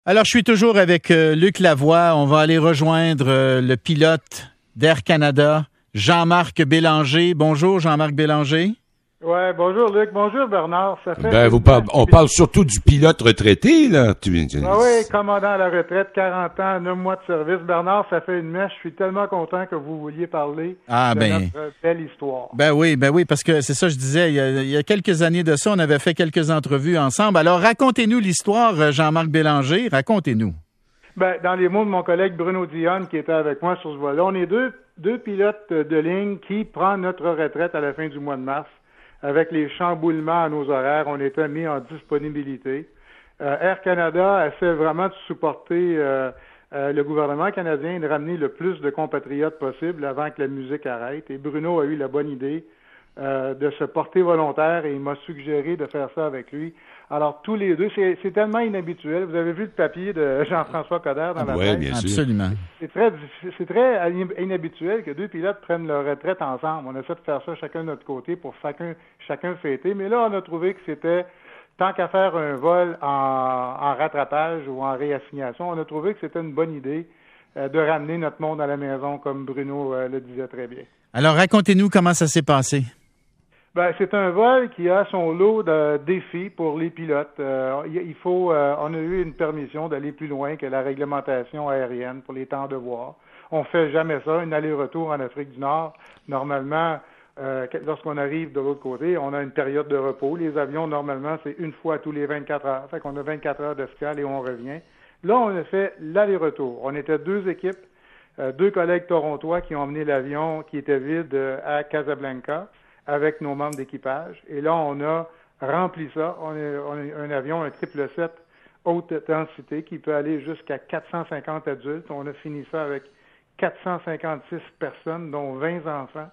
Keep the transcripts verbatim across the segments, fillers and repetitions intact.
Alors, je suis toujours avec euh, Luc Lavoie. On va aller rejoindre euh, le pilote d'Air Canada, Jean-Marc Bélanger. Bonjour, Jean-Marc Bélanger. Oui, bonjour Luc. Bonjour Bernard. Ça fait ben, vous parle, on parle surtout du pilote retraité, là. Tu... Ah oui, commandant à la retraite, quarante ans, neuf mois de service. Bernard, ça fait une mèche. Je suis tellement content que vous vouliez parler ah, de ben, notre belle histoire. Ben oui, ben oui, parce que c'est ça, je disais, il y, a, il y a quelques années de ça, on avait fait quelques entrevues ensemble. Alors, racontez-nous l'histoire, Jean-Marc Bélanger. Racontez-nous. Ben, dans les mots de mon collègue Bruno Dionne, qui était avec moi sur ce vol-là, on est deux, deux pilotes de ligne qui prennent notre retraite à la fin du mois de mars. Avec les chamboulements à nos horaires, on était mis en disponibilité. Euh, Air Canada essaie vraiment de supporter euh, euh, le gouvernement canadien et de ramener le plus de compatriotes possible avant que la musique arrête. Et Bruno a eu la bonne idée euh, de se porter volontaire et il m'a suggéré de faire ça avec lui. Alors, tous les deux, c'est, c'est tellement inhabituel. Vous avez vu le papier de Jean-François Coderre dans ah, la ouais, presse? bien sûr. Absolument. C'est très, c'est très inhabituel que deux pilotes prennent leur retraite ensemble. On essaie de faire ça chacun de notre côté pour chacun, chacun fêter. Mais là, on a trouvé que c'était, tant qu'à faire un vol en, en rattrapage ou en réassignation, on a trouvé que c'était une bonne idée euh, de ramener notre monde à la maison, comme Bruno euh, le disait très bien. Alors, racontez-nous comment ça s'est passé. Ben, c'est un vol qui a son lot de défis pour les pilotes. Euh, il faut, euh, on a eu une permission d'aller plus loin que la réglementation aérienne pour les temps de voir. On fait jamais ça, un aller-retour en Afrique du Nord. Normalement, euh, lorsqu'on arrive de l'autre côté, on a une période de repos. Les avions, normalement, c'est une fois tous les vingt-quatre heures. Fait qu'on a vingt-quatre heures d'escale et on revient. Là, on a fait l'aller-retour. On était deux équipes, euh, deux collègues torontois qui ont emmené l'avion qui était vide euh, à Casablanca, avec nos membres d'équipage. Et là, on a rempli ça. On a, on a un avion, un triple sept haute densité qui peut aller jusqu'à quatre cent cinquante adultes. On a fini ça avec quatre cent cinquante-six personnes, dont vingt enfants.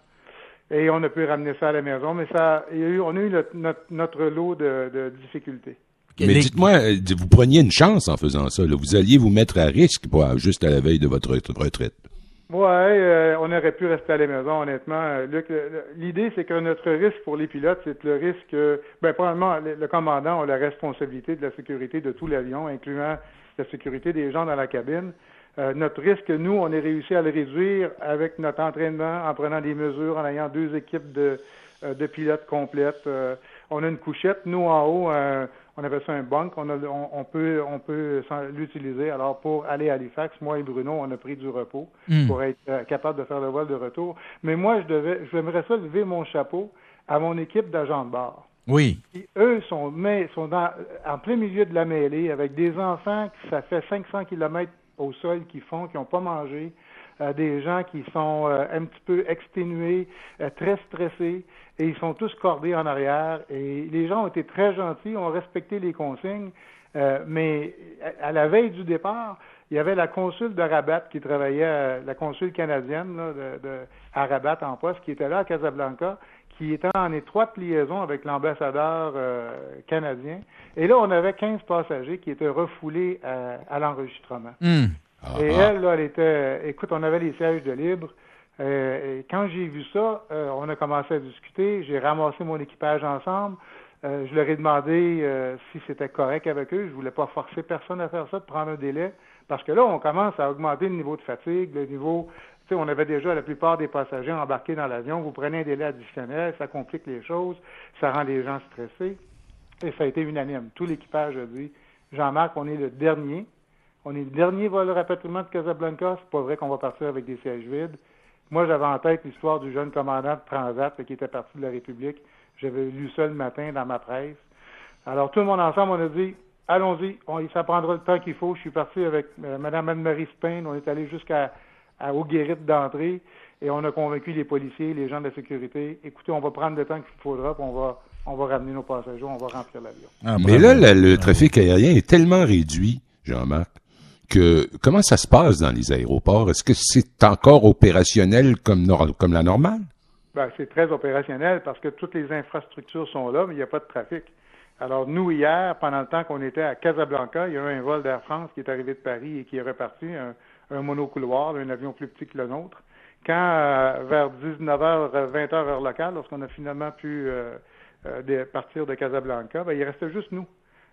Et on a pu ramener ça à la maison. Mais ça, il y a eu, on a eu notre, notre, notre lot de, de difficultés. Mais dites-moi, vous preniez une chance en faisant ça. Là. Vous alliez vous mettre à risque quoi, juste à la veille de votre retraite. Oui, euh, on aurait pu rester à la maison, honnêtement. Luc, l'idée, c'est que notre risque pour les pilotes, c'est le risque, ben, probablement, le, le commandant a la responsabilité de la sécurité de tout l'avion, incluant la sécurité des gens dans la cabine. Euh, notre risque, nous, on a réussi à le réduire avec notre entraînement, en prenant des mesures, en ayant deux équipes de, de pilotes complètes. Euh, on a une couchette, nous, en haut, euh, on appelle ça un bunk, on, a, on, on peut, on peut l'utiliser. Alors, pour aller à Halifax, moi et Bruno, on a pris du repos mm. pour être euh, capable de faire le vol de retour. Mais moi, je devais, j'aimerais ça lever mon chapeau à mon équipe d'agents de bord. Oui. Qui, eux, sont, mais, sont dans, en plein milieu de la mêlée avec des enfants qui, ça fait cinq cents kilomètres au sol qu'ils font, qui n'ont pas mangé, euh, des gens qui sont euh, un petit peu exténués, euh, très stressés, et ils sont tous cordés en arrière. Et les gens ont été très gentils, ont respecté les consignes, euh, mais à, à la veille du départ, il y avait la consul de Rabat qui travaillait, à, la consul canadienne là, de, de, à Rabat en poste, qui était là à Casablanca, qui était en étroite liaison avec l'ambassadeur euh, canadien. Et là, on avait quinze passagers qui étaient refoulés à, à l'enregistrement. Mm. Et elle, là, elle était... Écoute, on avait les sièges de libre. Euh, et quand j'ai vu ça, euh, on a commencé à discuter. J'ai ramassé mon équipage ensemble. Euh, je leur ai demandé euh, si c'était correct avec eux. Je voulais pas forcer personne à faire ça, de prendre un délai. Parce que là, on commence à augmenter le niveau de fatigue, le niveau... Tu sais, on avait déjà la plupart des passagers embarqués dans l'avion. Vous prenez un délai additionnel, ça complique les choses, ça rend les gens stressés. Et ça a été unanime. Tout l'équipage a dit, Jean-Marc, on est le dernier. On est le dernier vol de rapatriement de Casablanca. C'est pas vrai qu'on va partir avec des sièges vides. Moi, j'avais en tête l'histoire du jeune commandant de Transat qui était parti de la République. J'avais lu ça le matin dans ma presse. Alors, tout le monde ensemble, on a dit, allons-y, on, ça prendra le temps qu'il faut. Je suis parti avec euh, Mme Anne-Marie Spain. On est allé jusqu'à à, aux guérites d'entrée et on a convaincu les policiers, les gens de la sécurité. Écoutez, on va prendre le temps qu'il faudra, puis on va, on va ramener nos passagers, on va remplir l'avion. Ah, mais là, le, le trafic aérien est tellement réduit, Jean-Marc, que comment ça se passe dans les aéroports? Est-ce que c'est encore opérationnel comme, nor- comme la normale? Ben, c'est très opérationnel parce que toutes les infrastructures sont là, mais il n'y a pas de trafic. Alors, nous, hier, pendant le temps qu'on était à Casablanca, il y a eu un vol d'Air France qui est arrivé de Paris et qui est reparti, un, un monocouloir, un avion plus petit que le nôtre. Quand, euh, vers dix-neuf heures, vingt heures heure locale, lorsqu'on a finalement pu euh, euh, de, partir de Casablanca, ben, il restait juste nous.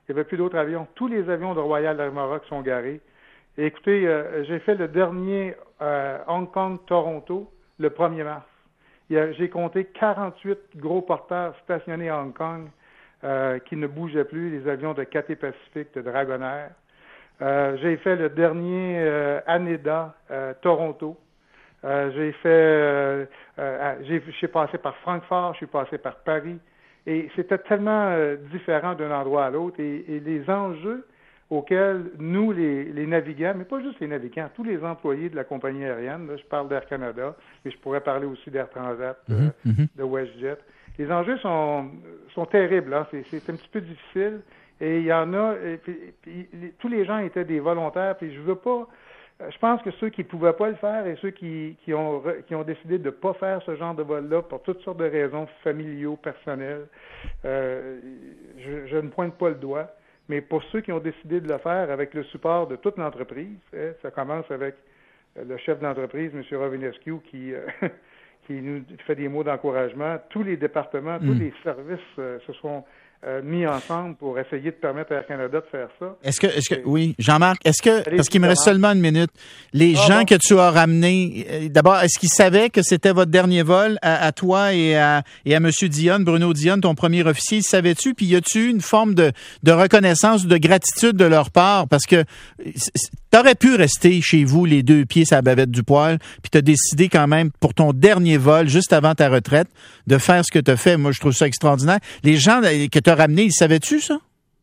Il n'y avait plus d'autres avions. Tous les avions de Royal Air Maroc sont garés. Et écoutez, euh, j'ai fait le dernier euh, Hong Kong-Toronto le premier mars. Il y a, j'ai compté quarante-huit gros porteurs stationnés à Hong Kong euh, qui ne bougeaient plus, les avions de Cathay Pacific, de Dragonair. Euh, j'ai fait le dernier euh, Haneda, euh, Toronto. Euh, j'ai fait, euh, euh, j'ai, je suis passé par Francfort, je suis passé par Paris. Et c'était tellement euh, différent d'un endroit à l'autre. Et, et les enjeux auxquels nous, les, les navigants, mais pas juste les navigants, tous les employés de la compagnie aérienne, là, je parle d'Air Canada, mais je pourrais parler aussi d'Air Transat, mm-hmm. euh, Mm-hmm. de WestJet. Les enjeux sont, sont terribles. Hein? C'est, c'est un petit peu difficile. Et il y en a, et puis, et puis, les, tous les gens étaient des volontaires, puis je veux pas, je pense que ceux qui ne pouvaient pas le faire et ceux qui, qui, ont, qui ont décidé de ne pas faire ce genre de vol-là pour toutes sortes de raisons familiaux, personnelles, euh, je, je ne pointe pas le doigt. Mais pour ceux qui ont décidé de le faire avec le support de toute l'entreprise, hein, ça commence avec le chef de l'entreprise, M. Rovinescu, qui, euh, qui nous fait des mots d'encouragement. Tous les départements, mmh. tous les services euh, se sont euh, mis ensemble pour essayer de permettre à Air Canada de faire ça. Est-ce que, est-ce que, oui, Jean-Marc, est-ce que, Allez, parce qu'il me reste seulement une minute, les ah, gens bon. que tu as ramenés, d'abord, est-ce qu'ils savaient que c'était votre dernier vol à, à toi et à, et à M. Dionne, Bruno Dionne, ton premier officier, savais-tu? Puis y a-tu une forme de, de reconnaissance ou de gratitude de leur part? Parce que t'aurais pu rester chez vous les deux pieds sur la bavette du poêle, puis t'as décidé quand même pour ton dernier vol, juste avant ta retraite, de faire ce que t'as fait. Moi, je trouve ça extraordinaire. Les gens que t'as ramenés, ils savaient-tu ça?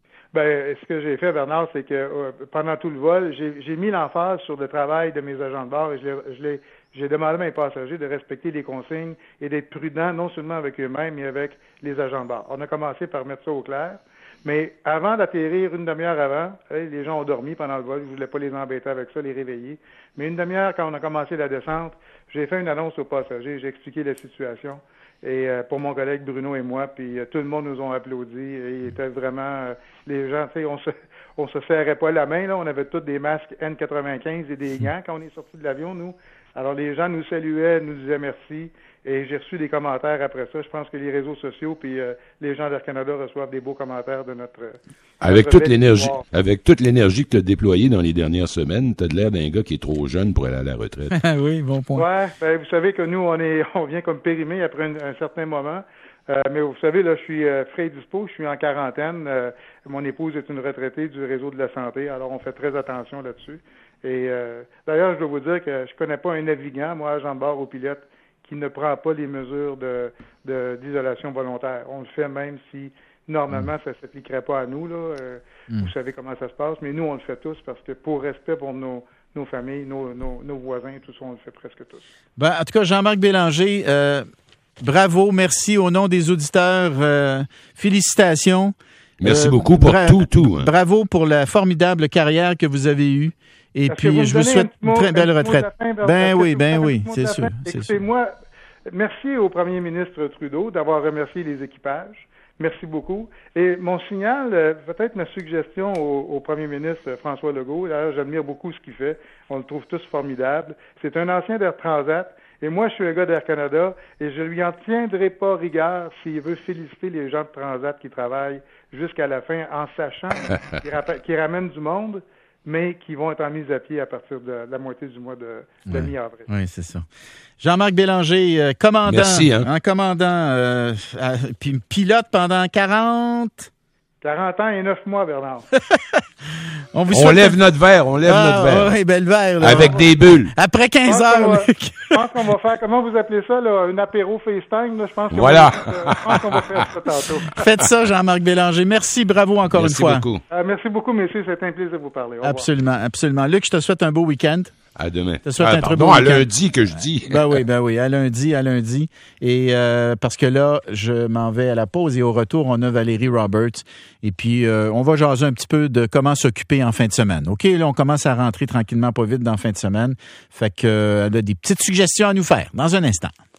Ben, ce que j'ai fait, Bernard, c'est que euh, pendant tout le vol, j'ai, j'ai mis l'emphase sur le travail de mes agents de bord et je l'ai, je l'ai, j'ai demandé à mes passagers de respecter les consignes et d'être prudents, non seulement avec eux-mêmes, mais avec les agents de bord. On a commencé par mettre ça au clair. Mais avant d'atterrir, une demi-heure avant, les gens ont dormi pendant le vol, je ne voulais pas les embêter avec ça, les réveiller. Mais une demi-heure, quand on a commencé la descente, j'ai fait une annonce aux passagers, j'ai expliqué la situation. Et euh, pour mon collègue Bruno et moi, puis euh, tout le monde nous ont applaudi. Et il était vraiment, euh, les gens, tu sais, on se, on se serrait pas la main là, on avait tous des masques N quatre-vingt-quinze et des gants quand on est sorti de l'avion, nous. Alors les gens nous saluaient, nous disaient merci. Et j'ai reçu des commentaires après ça. Je pense que les réseaux sociaux puis euh, les gens d'Air Canada reçoivent des beaux commentaires de notre. Avec notre toute l'énergie, avec toute l'énergie que tu as déployée dans les dernières semaines, tu as de l'air d'un gars qui est trop jeune pour aller à la retraite. Oui, bon point. Ouais, ben, vous savez que nous on est, on vient comme périmé après un, un certain moment. Euh, mais vous savez, là, je suis euh, frais et dispo, je suis en quarantaine. Euh, mon épouse est une retraitée du réseau de la santé, alors on fait très attention là-dessus. Et euh, d'ailleurs, je dois vous dire que je connais pas un navigant, moi, agent de bord ou pilote, qui ne prend pas les mesures de, de d'isolation volontaire. On le fait même si normalement ça ne s'appliquerait pas à nous. Là. Euh, mm. Vous savez comment ça se passe, mais nous, on le fait tous parce que pour respect pour nos, nos familles, nos, nos, nos voisins et tout ça, on le fait presque tous. Ben, en tout cas, Jean-Marc Bélanger, euh, bravo, merci au nom des auditeurs. Euh, félicitations. Merci euh, beaucoup pour bra- tout, tout. Hein. Bravo pour la formidable carrière que vous avez eue. Et Parce puis, vous je vous souhaite une mot, très belle retraite. Fin, ben oui, ben oui, c'est sûr. Écoutez, c'est sûr. moi, merci au premier ministre Trudeau d'avoir remercié les équipages. Merci beaucoup. Et mon signal, peut-être ma suggestion au, au premier ministre François Legault, d'ailleurs, j'admire beaucoup ce qu'il fait. On le trouve tous formidable. C'est un ancien d'Air Transat. Et moi, je suis un gars d'Air Canada et je lui en tiendrai pas rigueur s'il veut féliciter les gens de Transat qui travaillent jusqu'à la fin en sachant qu'ils, rapp- qu'ils ramènent du monde, mais qui vont être en mise à pied à partir de la moitié du mois de, de oui. mi-avril. Oui, c'est ça. Jean-Marc Bélanger, euh, commandant, Merci, hein. hein, commandant, euh, euh, puis pilote pendant quarante... quarante ans et neuf mois, Bernard. on vous on souhaite... lève notre verre, on lève ah, notre verre. Oui, ben le verre. Là. Avec des bulles. Après quinze heures, va, Luc. Je pense qu'on va faire, comment vous appelez ça, là, un apéro FaceTime, là, je pense qu'on voilà. va, euh, je pense qu'on va faire ça tantôt. Faites ça, Jean-Marc Bélanger. Merci, bravo encore Merci une fois. beaucoup. Euh, merci beaucoup, messieurs, c'était un plaisir de vous parler. Au absolument, revoir. absolument. Luc, je te souhaite un beau week-end. À demain. Je te souhaite ah, un très pardon, beau à week-end. lundi que je dis. Ben oui, ben oui, à lundi, à lundi. Et euh, parce que là, je m'en vais à la pause et au retour, on a Valérie Roberts. Et puis, euh, on va jaser un petit peu de comment s'occuper en fin de semaine. OK, là, on commence à rentrer tranquillement, pas vite dans la fin de semaine. Fait que, euh, elle a des petites suggestions à nous faire dans un instant.